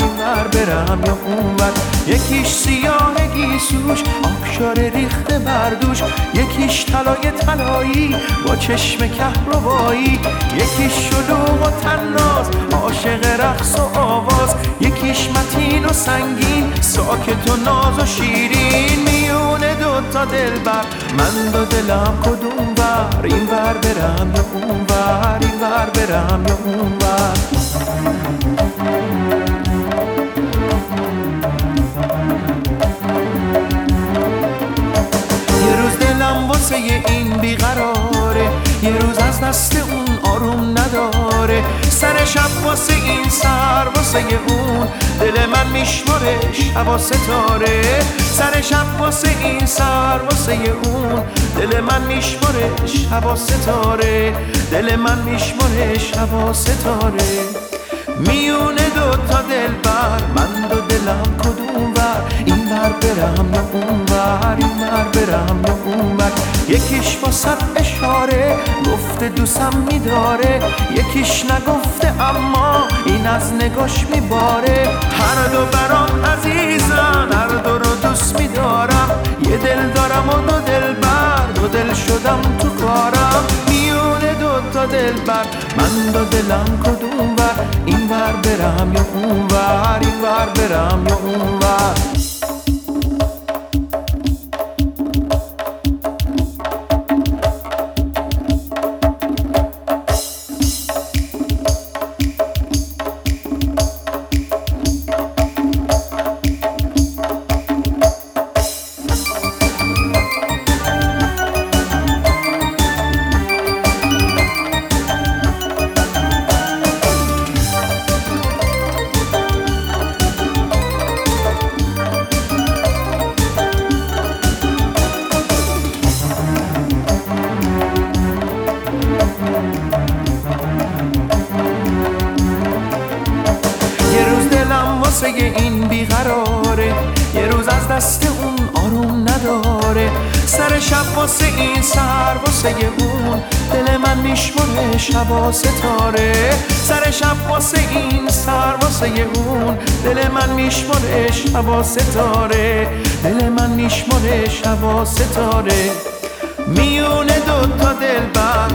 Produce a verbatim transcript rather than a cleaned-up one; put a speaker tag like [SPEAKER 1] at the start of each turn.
[SPEAKER 1] اینور برم یا اونور. یکیش سیاه گیسوش آبشار ریخته بردوش، یکیش طلای طلایی با چشم کهربایی، یکیش شلوغ و تناز عاشق رقص و آواز، یکیش متین و سنگین ساکت و ناز و شیرین. میونه دوتا دلبر من دو دلم کدوم ور، این ور برم یا اون ور، این ور برم یا اون ور. یه روز دلم واسه این بیقراره، یه روز از دست اون آروم نداره. سر شب واسه این سر واسه اون دل من میشماره شب و ستاره. سر شب واسه این سر واسه اون دل من میشماره شب و ستاره. دل من میشماره شب و ستاره. میونه دوتا دلبر من دو دلم کدوم ور، این ور برم یا اون ور، این ور برم یا اون ور. یکیش با صد اشاره گفته دوستم میداره، یکیش نگفته اما این از نگاش میباره. هر دو برام عزیزن، هر دو رو دوست میدارم. یه دل دارم و دو دل بر، دو دل شدم تو کارم. میونه دوتا دلبر من دو دلم کدوم ور، این ور برم یا اون ور، این ور برم یا اون ور. واسه این بیقراره، یه روز از دست اون آروم نداره. سر شب واسه این سر واسه اون دل من میشماره شب و ستاره. سر شب واسه این سر واسه اون دل من میشماره شب و ستاره. دل من میشماره شب و ستاره. میونه دوتا دلبر